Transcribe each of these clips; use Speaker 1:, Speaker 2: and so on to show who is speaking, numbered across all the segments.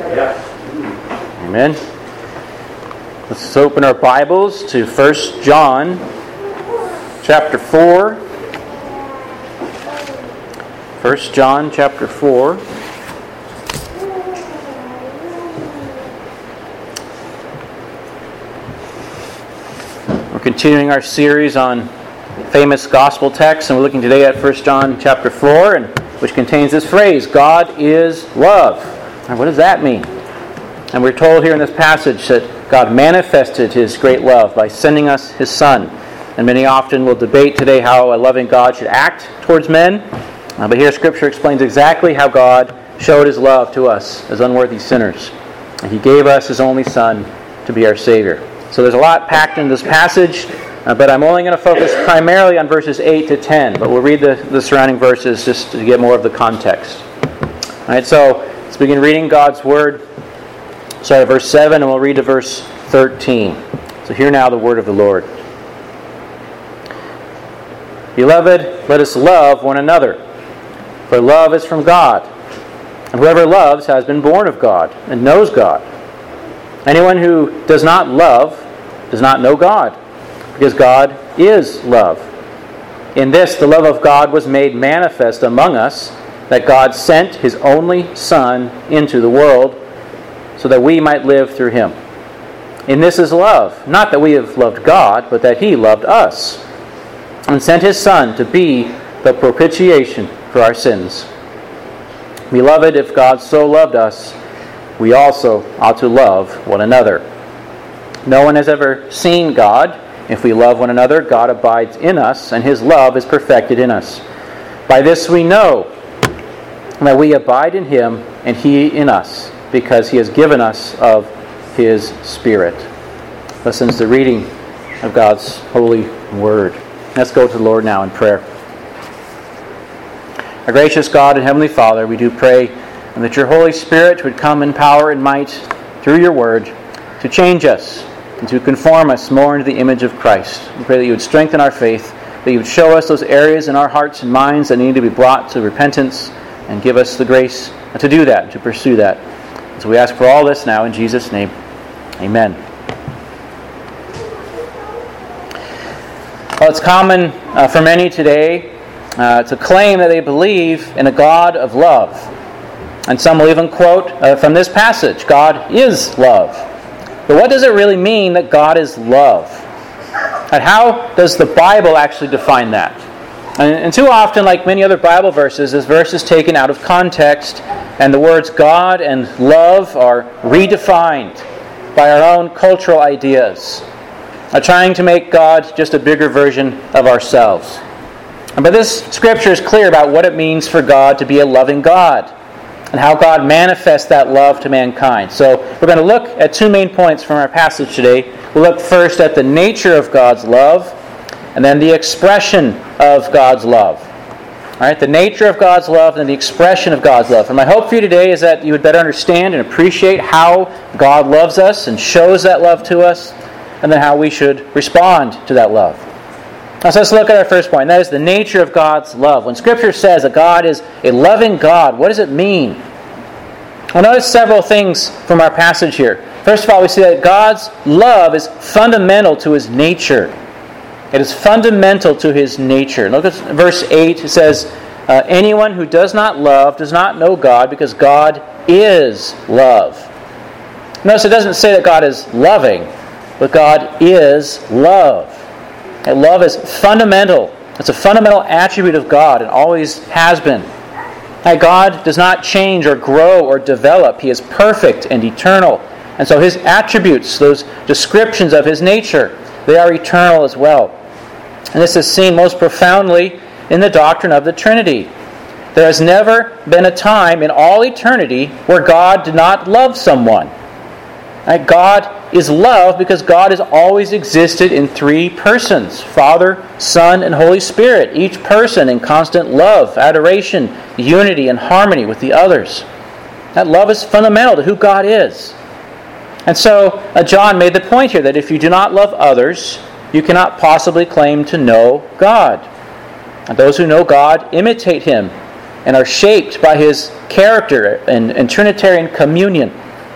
Speaker 1: Amen. Let's open our Bibles to 1 John chapter 4. 1 John chapter 4. We're continuing our series on famous gospel texts, and we're looking today at 1 John chapter 4, which contains this phrase, God is love. And what does that mean? And we're told here in this passage that God manifested His great love by sending us His Son. And many often will debate today how a loving God should act towards men. But here Scripture explains exactly how God showed His love to us as unworthy sinners. And He gave us His only Son to be our Savior. So there's a lot packed in this passage, but I'm only going to focus primarily on verses 8 to 10. But we'll read the surrounding verses just to get more of the context. All right, so let's begin reading God's Word. Start at verse 7, and we'll read to verse 13. So hear now the word of the Lord. Beloved, let us love one another, for love is from God. And whoever loves has been born of God and knows God. Anyone who does not love does not know God, because God is love. In this the love of God was made manifest among us, that God sent His only Son into the world, so that we might live through Him. In this is love, not that we have loved God, but that He loved us, and sent His Son to be the propitiation for our sins. Beloved, if God so loved us, we also ought to love one another. No one has ever seen God. If we love one another, God abides in us, and His love is perfected in us. By this we know that we abide in Him, and He in us, because He has given us of His Spirit. Listen to the reading of God's holy Word. Let's go to the Lord now in prayer. Our gracious God and Heavenly Father, we do pray that Your Holy Spirit would come in power and might through Your Word to change us and to conform us more into the image of Christ. We pray that You would strengthen our faith, that You would show us those areas in our hearts and minds that need to be brought to repentance, and give us the grace to do that, to pursue that. So we ask for all this now in Jesus' name. Amen. Well, it's common for many today to claim that they believe in a God of love. And some will even quote from this passage, God is love. But what does it really mean that God is love? And how does the Bible actually define that? And too often, like many other Bible verses, this verse is taken out of context, and the words God and love are redefined by our own cultural ideas, trying to make God just a bigger version of ourselves. But this Scripture is clear about what it means for God to be a loving God, and how God manifests that love to mankind. So we're going to look at two main points from our passage today. We'll look first at the nature of God's love, and then the expression of God's love. All right, the nature of God's love and the expression of God's love. And my hope for you today is that you would better understand and appreciate how God loves us and shows that love to us, and then how we should respond to that love. Now, so let's look at our first point, and that is the nature of God's love. When Scripture says that God is a loving God, what does it mean? Well, notice several things from our passage here. First of all, we see that God's love is fundamental to His nature. It is fundamental to His nature. Look at verse 8. It says, anyone who does not love does not know God, because God is love. Notice it doesn't say that God is loving, but God is love. And love is fundamental. It's a fundamental attribute of God and always has been. God does not change or grow or develop. He is perfect and eternal. And so His attributes, those descriptions of His nature, they are eternal as well. And this is seen most profoundly in the doctrine of the Trinity. There has never been a time in all eternity where God did not love someone. God is love because God has always existed in three persons, Father, Son, and Holy Spirit, each person in constant love, adoration, unity, and harmony with the others. That love is fundamental to who God is. And so John made the point here that if you do not love others, you cannot possibly claim to know God. And those who know God imitate Him and are shaped by His character and Trinitarian communion.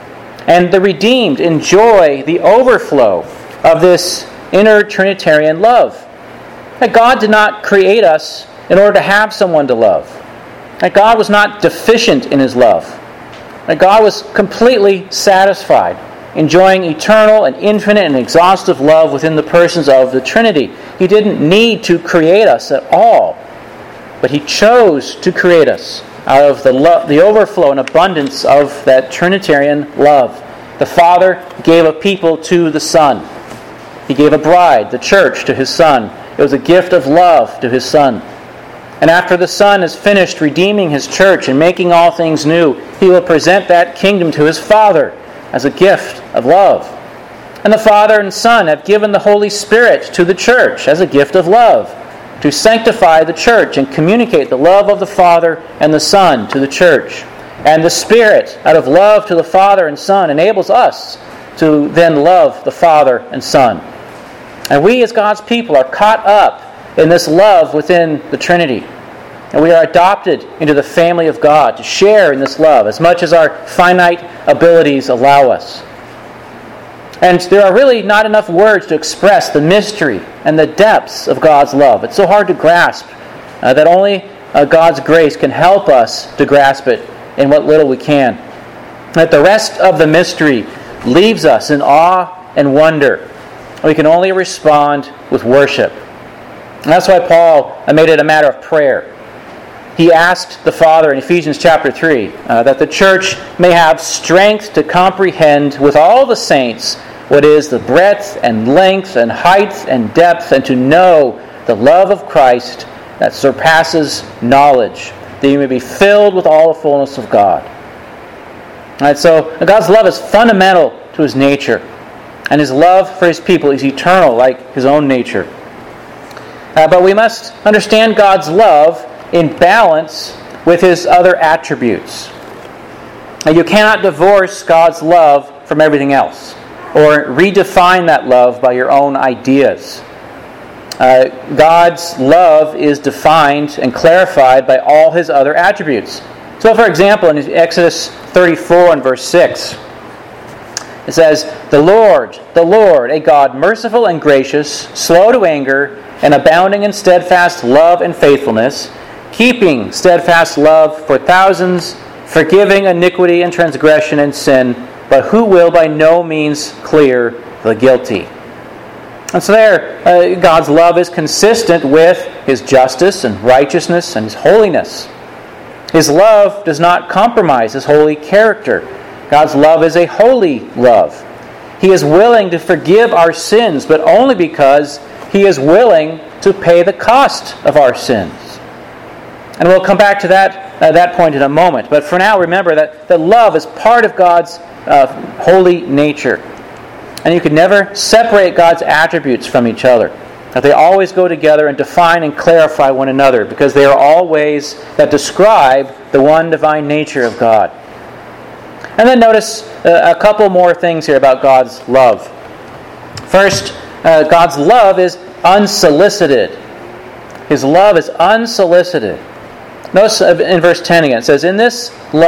Speaker 1: And the redeemed enjoy the overflow of this inner Trinitarian love. That God did not create us in order to have someone to love. That God was not deficient in His love. That God was completely satisfied, enjoying eternal and infinite and exhaustive love within the persons of the Trinity. He didn't need to create us at all, but He chose to create us out of the overflow and abundance of that Trinitarian love. The Father gave a people to the Son. He gave a bride, the church, to His Son. It was a gift of love to His Son. And after the Son is finished redeeming His church and making all things new, He will present that kingdom to His Father as a gift of love. And the Father and Son have given the Holy Spirit to the church as a gift of love, to sanctify the church and communicate the love of the Father and the Son to the church. And the Spirit, out of love to the Father and Son, enables us to then love the Father and Son. And we as God's people are caught up in this love within the Trinity. And we are adopted into the family of God to share in this love as much as our finite abilities allow us. And there are really not enough words to express the mystery and the depths of God's love. It's so hard to grasp that only God's grace can help us to grasp it in what little we can. That the rest of the mystery leaves us in awe and wonder. We can only respond with worship. And that's why Paul made it a matter of prayer. He asked the Father in Ephesians chapter 3 that the church may have strength to comprehend with all the saints what is the breadth and length and height and depth, and to know the love of Christ that surpasses knowledge, that you may be filled with all the fullness of God. Alright, so God's love is fundamental to His nature, and His love for His people is eternal like His own nature. But we must understand God's love in balance with His other attributes. You cannot divorce God's love from everything else, or redefine that love by your own ideas. God's love is defined and clarified by all His other attributes. So, for example, in Exodus 34 and verse 6, it says, the Lord, a God merciful and gracious, slow to anger, and abounding in steadfast love and faithfulness, keeping steadfast love for thousands, forgiving iniquity and transgression and sin, but who will by no means clear the guilty. And so there, God's love is consistent with His justice and righteousness and His holiness. His love does not compromise His holy character. God's love is a holy love. He is willing to forgive our sins, but only because He is willing to pay the cost of our sins. And we'll come back to that point in a moment. But for now, remember that love is part of God's holy nature. And you can never separate God's attributes from each other. That they always go together and define and clarify one another, because they are all ways that describe the one divine nature of God. And then notice a couple more things here about God's love. First, God's love is unsolicited. His love is unsolicited. Notice in verse 10 again, it says, in this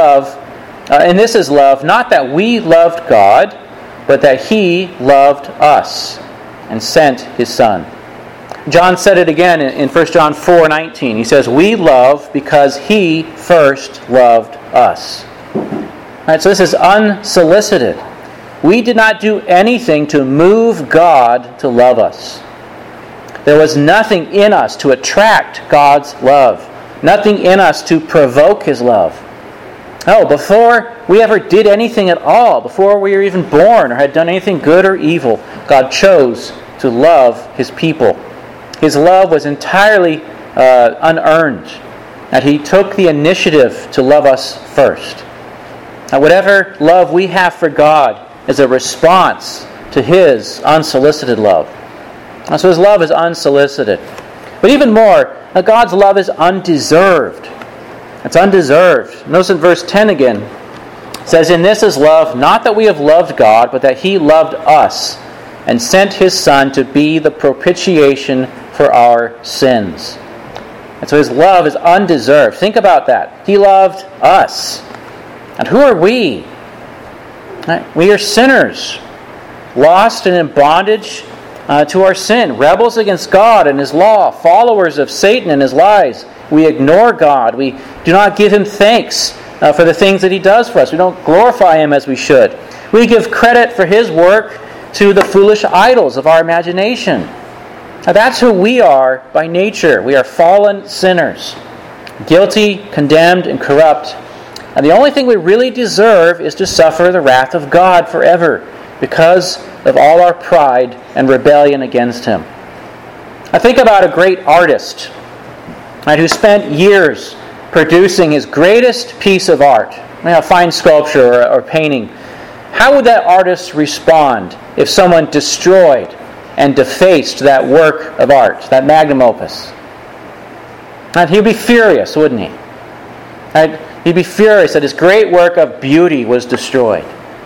Speaker 1: is love, not that we loved God, but that He loved us and sent His Son. John said it again in 1 John 4:19. He says, we love because He first loved us. All right, so this is unsolicited. We did not do anything to move God to love us. There was nothing in us to attract God's love. Nothing in us to provoke His love. No, before we ever did anything at all, before we were even born or had done anything good or evil, God chose to love His people. His love was entirely unearned. That He took the initiative to love us first. Now, whatever love we have for God is a response to His unsolicited love. So His love is unsolicited. But even more, God's love is undeserved. It's undeserved. Notice in verse 10 again. It says, in this is love, not that we have loved God, but that He loved us and sent His Son to be the propitiation for our sins. And so His love is undeserved. Think about that. He loved us. And who are we? We are sinners, lost and in bondage to our sin, rebels against God and His law, followers of Satan and his lies. We ignore God. We do not give Him thanks for the things that He does for us. We don't glorify Him as we should. We give credit for His work to the foolish idols of our imagination. Now, that's who we are by nature. We are fallen sinners, guilty, condemned, and corrupt. And the only thing we really deserve is to suffer the wrath of God forever because of all our pride and rebellion against Him. I think about a great artist who spent years producing his greatest piece of art, a fine sculpture or painting. How would that artist respond if someone destroyed and defaced that work of art, that magnum opus? And he'd be furious, wouldn't he? He'd be furious that his great work of beauty was destroyed.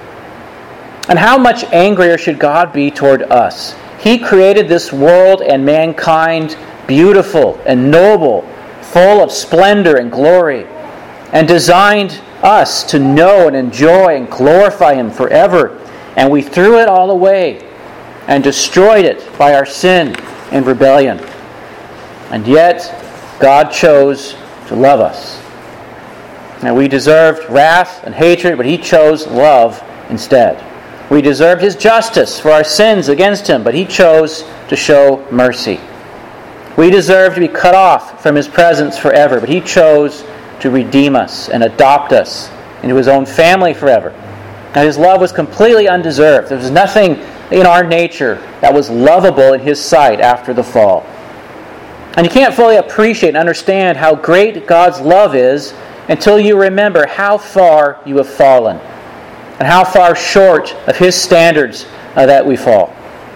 Speaker 1: And how much angrier should God be toward us? He created this world and mankind beautiful and noble, full of splendor and glory, and designed us to know and enjoy and glorify Him forever. And we threw it all away and destroyed it by our sin and rebellion. And yet, God chose to love us. Now, we deserved wrath and hatred, but He chose love instead. We deserved His justice for our sins against Him, but He chose to show mercy. We deserved to be cut off from His presence forever, but He chose to redeem us and adopt us into His own family forever. Now, His love was completely undeserved. There was nothing in our nature that was lovable in His sight after the fall. And you can't fully appreciate and understand how great God's love is until you remember how far you have fallen and how far short of His standards that we fall.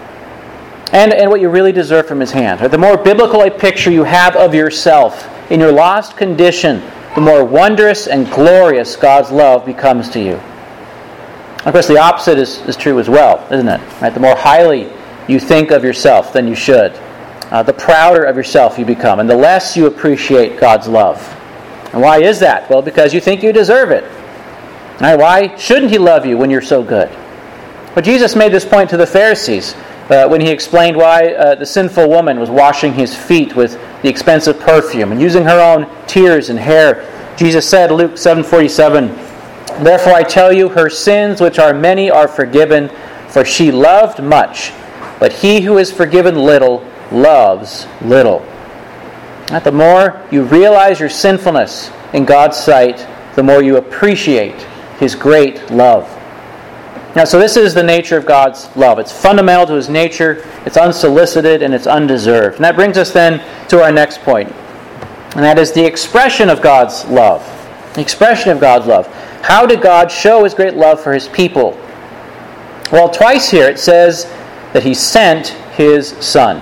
Speaker 1: And what you really deserve from His hand. The more biblical a picture you have of yourself in your lost condition, the more wondrous and glorious God's love becomes to you. Of course, the opposite is true as well, isn't it? Right? The more highly you think of yourself than you should, the prouder of yourself you become, and the less you appreciate God's love. And why is that? Well, because you think you deserve it. Right? Why shouldn't He love you when you're so good? Well, Jesus made this point to the Pharisees when He explained why the sinful woman was washing His feet with the expensive perfume and using her own tears and hair. Jesus said, Luke 7:47, "Therefore I tell you, her sins, which are many, are forgiven, for she loved much. But he who is forgiven little loves little." The more you realize your sinfulness in God's sight, the more you appreciate His great love. Now, so this is the nature of God's love. It's fundamental to His nature, it's unsolicited, and it's undeserved. And that brings us then to our next point. And that is the expression of God's love. The expression of God's love. How did God show His great love for His people? Well, twice here it says that He sent His Son.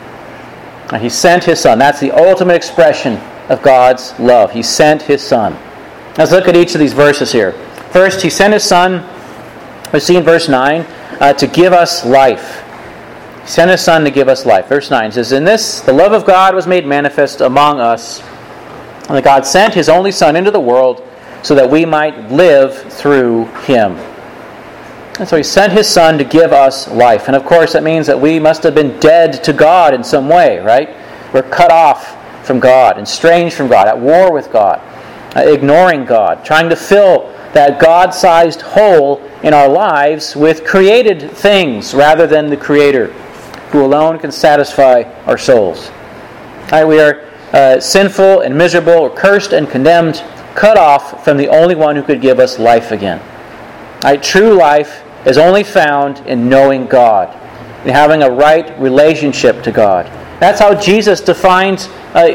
Speaker 1: He sent His Son. That's the ultimate expression of God's love. He sent His Son. Let's look at each of these verses here. First, He sent His Son, we see in verse 9, to give us life. He sent His Son to give us life. Verse 9 says, "In this, the love of God was made manifest among us, and that God sent His only Son into the world so that we might live through Him." And so He sent His Son to give us life. And of course that means that we must have been dead to God in some way, right? We're cut off from God, estranged from God, at war with God, ignoring God, trying to fill that God-sized hole in our lives with created things rather than the Creator, who alone can satisfy our souls. Right, we are sinful and miserable, or cursed and condemned, cut off from the only one who could give us life again. Right, true life is only found in knowing God, in having a right relationship to God. That's how Jesus defined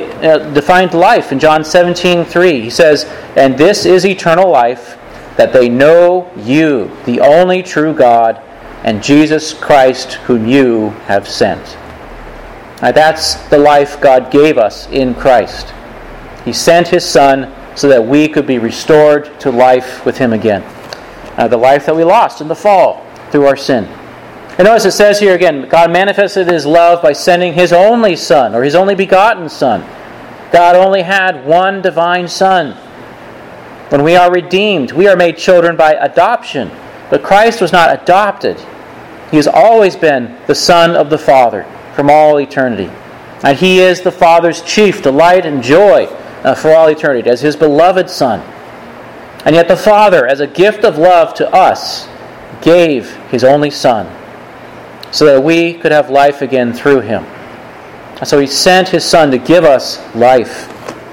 Speaker 1: life in John 17:3. He says, "And this is eternal life, that they know you, the only true God, and Jesus Christ, whom you have sent." Now, that's the life God gave us in Christ. He sent His Son so that we could be restored to life with Him again. The life that we lost in the fall through our sin. And notice it says here again, God manifested His love by sending His only Son, or His only begotten Son. God only had one divine Son. When we are redeemed, we are made children by adoption. But Christ was not adopted. He has always been the Son of the Father from all eternity. And He is the Father's chief delight and joy for all eternity, as His beloved Son. And yet the Father, as a gift of love to us, gave His only Son so that we could have life again through Him. And so He sent His Son to give us life.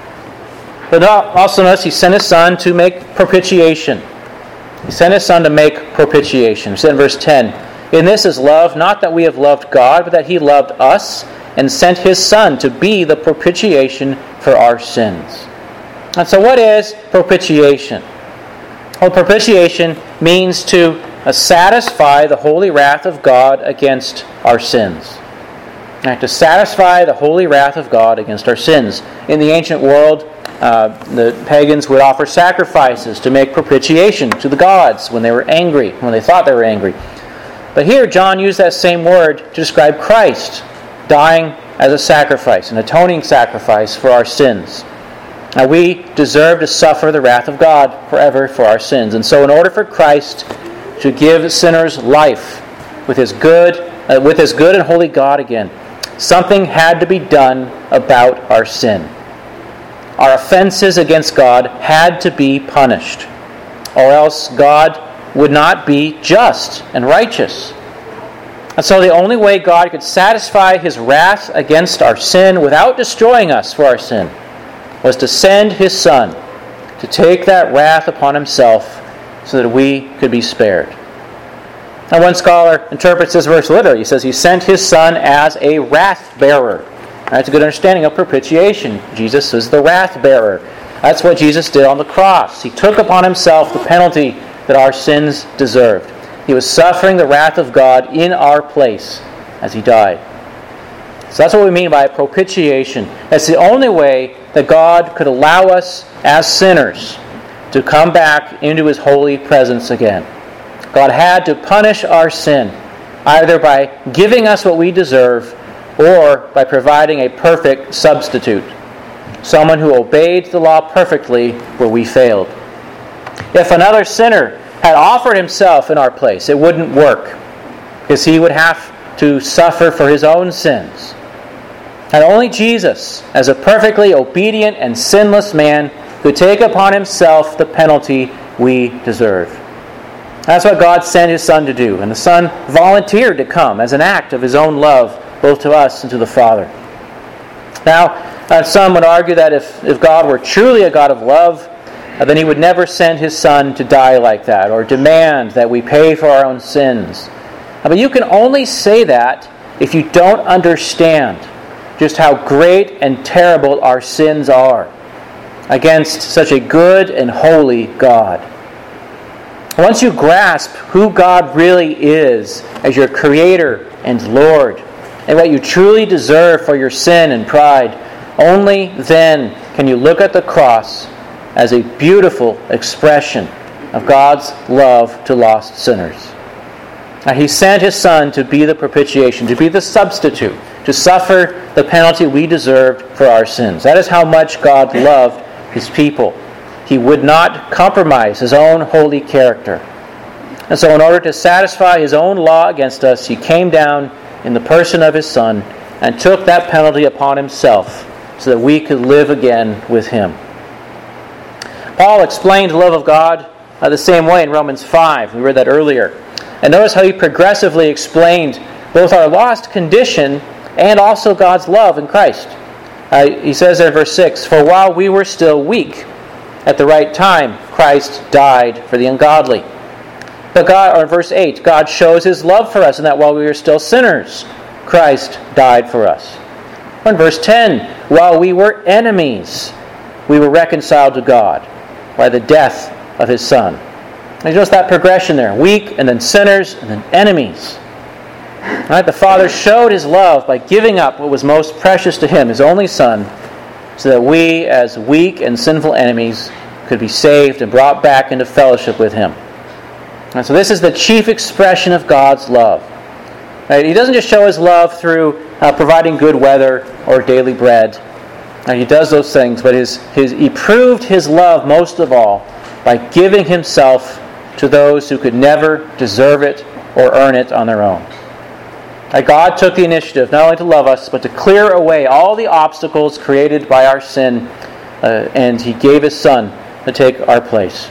Speaker 1: But also notice He sent His Son to make propitiation. He sent His Son to make propitiation. He said in verse 10, "In this is love, not that we have loved God, but that He loved us and sent His Son to be the propitiation for our sins." And so what is propitiation? Well, propitiation means to satisfy the holy wrath of God against our sins. Right, to satisfy the holy wrath of God against our sins. In the ancient world, the pagans would offer sacrifices to make propitiation to the gods when they were angry, when they thought they were angry. But here, John used that same word to describe Christ dying as a sacrifice, an atoning sacrifice for our sins. Now, we deserve to suffer the wrath of God forever for our sins. And so in order for Christ to give sinners life with His good and holy God again, something had to be done about our sin. Our offenses against God had to be punished, or else God would not be just and righteous. And so the only way God could satisfy His wrath against our sin without destroying us for our sin was to send His Son to take that wrath upon Himself so that we could be spared. Now, one scholar interprets this verse literally. He says He sent His Son as a wrath-bearer. That's a good understanding of propitiation. Jesus is the wrath-bearer. That's what Jesus did on the cross. He took upon Himself the penalty that our sins deserved. He was suffering the wrath of God in our place as He died. So that's what we mean by propitiation. That's the only way that God could allow us as sinners to come back into His holy presence again. God had to punish our sin, either by giving us what we deserve or by providing a perfect substitute, someone who obeyed the law perfectly where we failed. If another sinner had offered himself in our place, it wouldn't work, because he would have to suffer for his own sins. And only Jesus, as a perfectly obedient and sinless man, could take upon Himself the penalty we deserve. That's what God sent His Son to do, and the Son volunteered to come as an act of His own love, both to us and to the Father. Now, some would argue that if God were truly a God of love, then He would never send His Son to die like that, or demand that we pay for our own sins. But you can only say that if you don't understand just how great and terrible our sins are against such a good and holy God. Once you grasp who God really is as your Creator and Lord, and what you truly deserve for your sin and pride, only then can you look at the cross as a beautiful expression of God's love to lost sinners. Now, He sent His Son to be the propitiation, to be the substitute, to suffer the penalty we deserved for our sins. That is how much God loved His people. He would not compromise His own holy character. And so in order to satisfy His own law against us, He came down in the person of His Son and took that penalty upon Himself so that we could live again with Him. Paul explained the love of God the same way in Romans 5. We read that earlier. And notice how he progressively explained both our lost condition and also God's love in Christ. He says there in verse 6, "For while we were still weak, at the right time, Christ died for the ungodly." But God, or verse 8, God shows His love for us in that while we were still sinners, Christ died for us. Or in verse 10, "While we were enemies, we were reconciled to God by the death of His Son." And you notice that progression there. Weak, and then sinners, and then enemies. Right? The Father showed His love by giving up what was most precious to Him, His only Son, so that we, as weak and sinful enemies, could be saved and brought back into fellowship with Him. And so this is the chief expression of God's love. Right? He doesn't just show His love through providing good weather or daily bread. He does those things, but He proved His love most of all by giving Himself to those who could never deserve it or earn it on their own. That God took the initiative not only to love us, but to clear away all the obstacles created by our sin, and He gave His Son to take our place.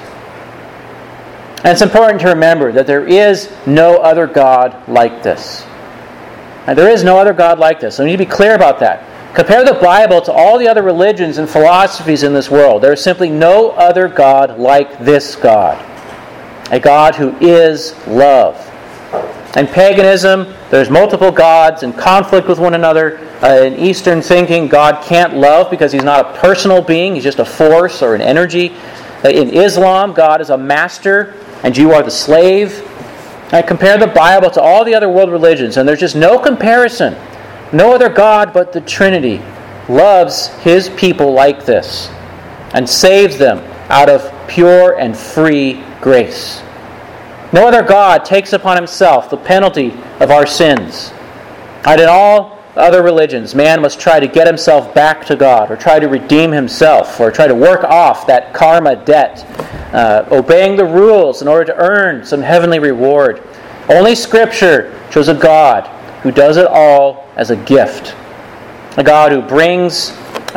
Speaker 1: And it's important to remember that there is no other God like this. And there is no other God like this. So we need to be clear about that. Compare the Bible to all the other religions and philosophies in this world. There is simply no other God like this God. A God who is love. In paganism, there's multiple gods in conflict with one another. In Eastern thinking, God can't love because He's not a personal being. He's just a force or an energy. In Islam, God is a master and you are the slave. I compare the Bible to all the other world religions, and there's just no comparison. No other God but the Trinity loves His people like this and saves them out of pure and free grace. No other God takes upon Himself the penalty of our sins. And in all other religions, man must try to get himself back to God, or try to redeem himself, or try to work off that karma debt, obeying the rules in order to earn some heavenly reward. Only Scripture shows a God who does it all as a gift. A God who brings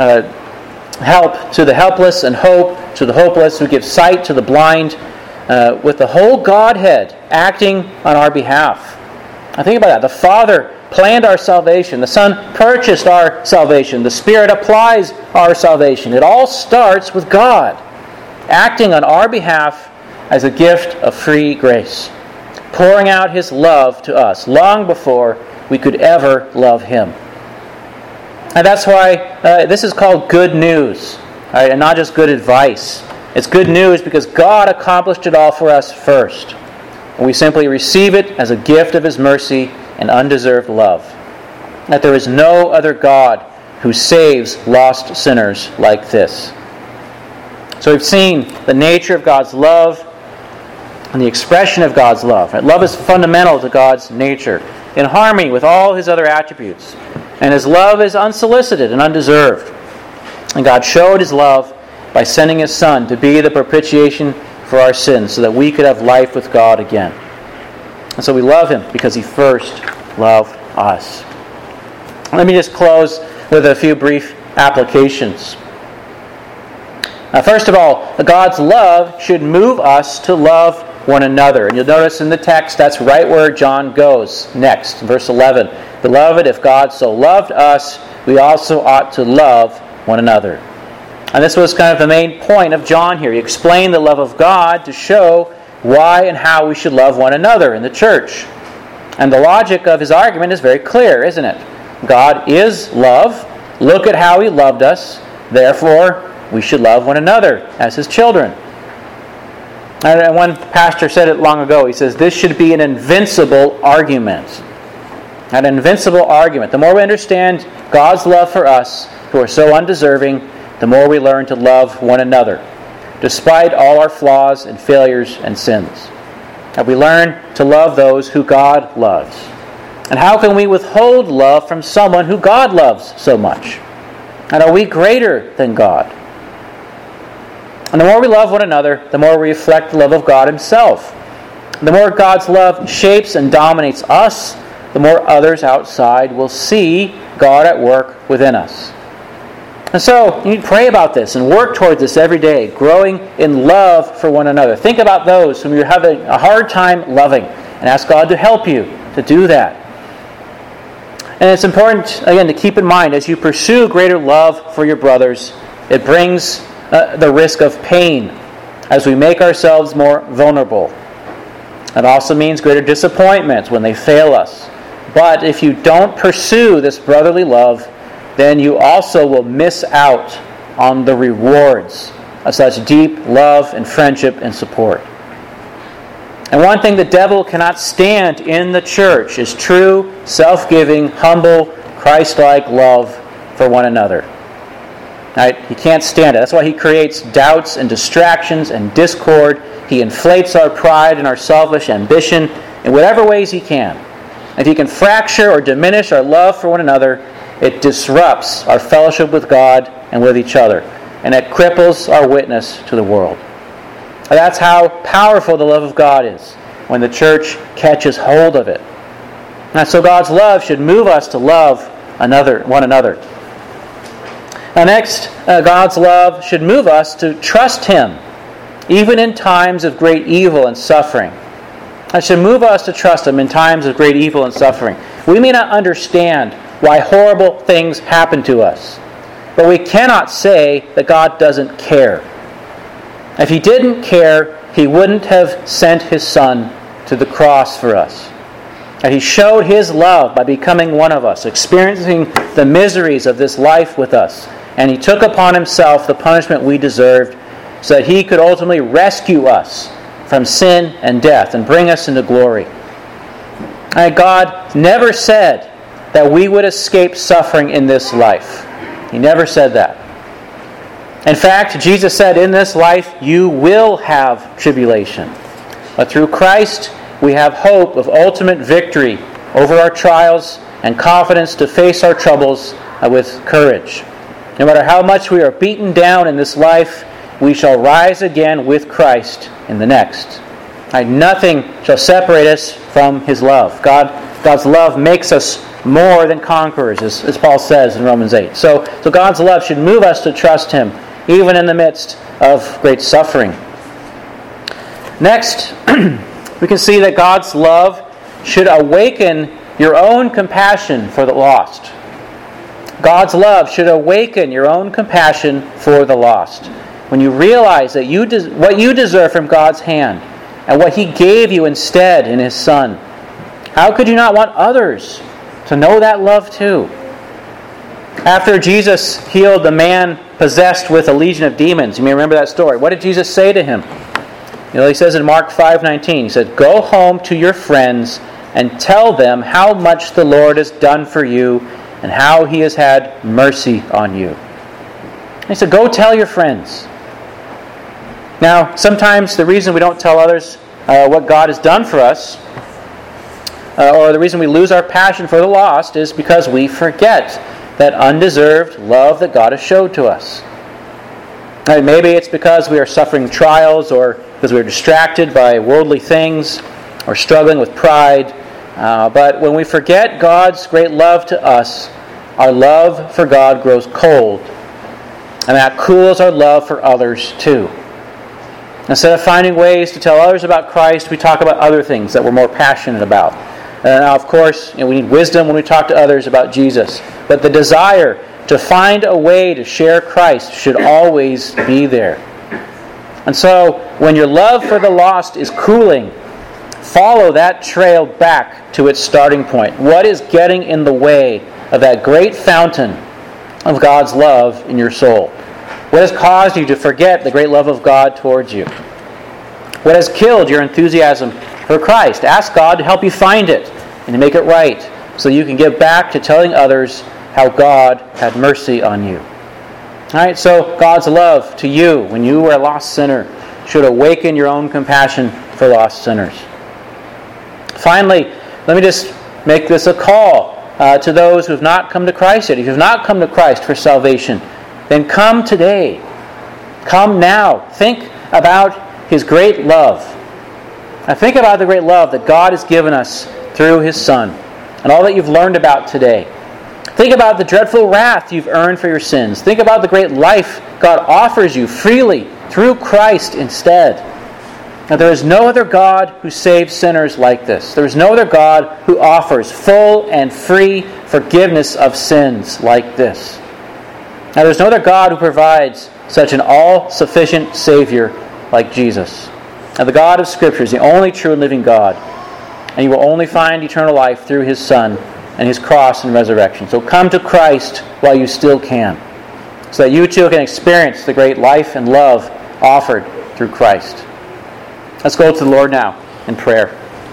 Speaker 1: help to the helpless and hope to the hopeless, who gives sight to the blind, with the whole Godhead acting on our behalf. Now think about that. The Father planned our salvation. The Son purchased our salvation. The Spirit applies our salvation. It all starts with God acting on our behalf as a gift of free grace, pouring out His love to us long before we could ever love Him. And that's why this is called good news, right? And not just good advice. It's good news because God accomplished it all for us first. And we simply receive it as a gift of His mercy and undeserved love. That there is no other God who saves lost sinners like this. So we've seen the nature of God's love and the expression of God's love. Right? Love is fundamental to God's nature, in harmony with all His other attributes. And His love is unsolicited and undeserved. And God showed His love by sending His Son to be the propitiation for our sins so that we could have life with God again. And so we love Him because He first loved us. Let me just close with a few brief applications. First of all, God's love should move us to love one another. And you'll notice in the text, that's right where John goes next, verse 11. Beloved, if God so loved us, we also ought to love one another. And this was kind of the main point of John here. He explained the love of God to show why and how we should love one another in the church. And the logic of his argument is very clear, isn't it? God is love. Look at how He loved us. Therefore, we should love one another as His children. And one pastor said it long ago. He says, this should be an invincible argument. An invincible argument. The more we understand God's love for us, who are so undeserving, the more we learn to love one another, despite all our flaws and failures and sins. And we learn to love those who God loves. And how can we withhold love from someone who God loves so much? And are we greater than God? And the more we love one another, the more we reflect the love of God Himself. The more God's love shapes and dominates us, the more others outside will see God at work within us. And so, you need to pray about this and work toward this every day, growing in love for one another. Think about those whom you're having a hard time loving and ask God to help you to do that. And it's important, again, to keep in mind, as you pursue greater love for your brothers, it brings the risk of pain as we make ourselves more vulnerable. It also means greater disappointment when they fail us. But if you don't pursue this brotherly love, then you also will miss out on the rewards of such deep love and friendship and support. And one thing the devil cannot stand in the church is true, self-giving, humble, Christ-like love for one another. Right? He can't stand it. That's why he creates doubts and distractions and discord. He inflates our pride and our selfish ambition in whatever ways he can. If he can fracture or diminish our love for one another, it disrupts our fellowship with God and with each other, and it cripples our witness to the world. That's how powerful the love of God is when the church catches hold of it. And so God's love should move us to love one another. Now next, God's love should move us to trust Him, even in times of great evil and suffering. It should move us to trust Him in times of great evil and suffering. We may not understand why horrible things happen to us, but we cannot say that God doesn't care. If He didn't care, He wouldn't have sent His Son to the cross for us. And He showed His love by becoming one of us, experiencing the miseries of this life with us. And He took upon Himself the punishment we deserved so that He could ultimately rescue us from sin and death and bring us into glory. And God never said that we would escape suffering in this life. He never said that. In fact, Jesus said, in this life you will have tribulation. But through Christ we have hope of ultimate victory over our trials and confidence to face our troubles with courage. No matter how much we are beaten down in this life, we shall rise again with Christ in the next. Nothing shall separate us from His love. God's love makes us more than conquerors, as Paul says in Romans 8. So God's love should move us to trust Him, even in the midst of great suffering. Next, we can see that God's love should awaken your own compassion for the lost. God's love should awaken your own compassion for the lost. When you realize that what you deserve from God's hand and what He gave you instead in His Son, how could you not want others to know that love too? After Jesus healed the man possessed with a legion of demons, you may remember that story. What did Jesus say to him? He says in Mark 5:19, He said, "Go home to your friends and tell them how much the Lord has done for you and how He has had mercy on you." He said, go tell your friends. Now, sometimes the reason we don't tell others what God has done for us, or the reason we lose our passion for the lost, is because we forget that undeserved love that God has showed to us. Maybe it's because we are suffering trials, or because we're distracted by worldly things, or struggling with pride. But when we forget God's great love to us, our love for God grows cold. And that cools our love for others too. Instead of finding ways to tell others about Christ, we talk about other things that we're more passionate about. Now, of course, we need wisdom when we talk to others about Jesus. But the desire to find a way to share Christ should always be there. And so, when your love for the lost is cooling, follow that trail back to its starting point. What is getting in the way of that great fountain of God's love in your soul? What has caused you to forget the great love of God towards you? What has killed your enthusiasm for Christ? Ask God to help you find it and to make it right so you can get back to telling others how God had mercy on you. Alright, so God's love to you when you were a lost sinner should awaken your own compassion for lost sinners. Finally, let me just make this a call to those who have not come to Christ yet. If you have not come to Christ for salvation, then come today. Come now. Think about His great love. Now think about the great love that God has given us through His Son and all that you've learned about today. Think about the dreadful wrath you've earned for your sins. Think about the great life God offers you freely through Christ instead. Now there is no other God who saves sinners like this. There is no other God who offers full and free forgiveness of sins like this. Now there's no other God who provides such an all-sufficient Savior like Jesus. Now the God of Scripture is the only true and living God. And you will only find eternal life through His Son and His cross and resurrection. So come to Christ while you still can, so that you too can experience the great life and love offered through Christ. Let's go to the Lord now in prayer.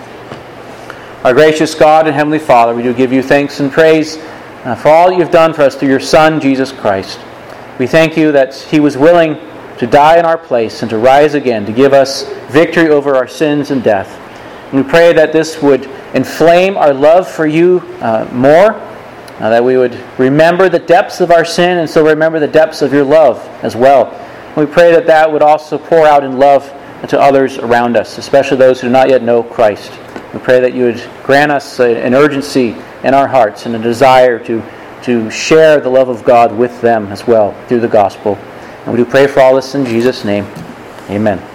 Speaker 1: Our gracious God and Heavenly Father, we do give You thanks and praise for all you've done for us through Your Son, Jesus Christ. We thank You that He was willing to die in our place and to rise again to give us victory over our sins and death. And we pray that this would inflame our love for You more, that we would remember the depths of our sin and so remember the depths of Your love as well. And we pray that that would also pour out in love to others around us, especially those who do not yet know Christ. We pray that you would grant us an urgency in our hearts and a desire to share the love of God with them as well through the gospel. And we do pray for all this in Jesus' name. Amen.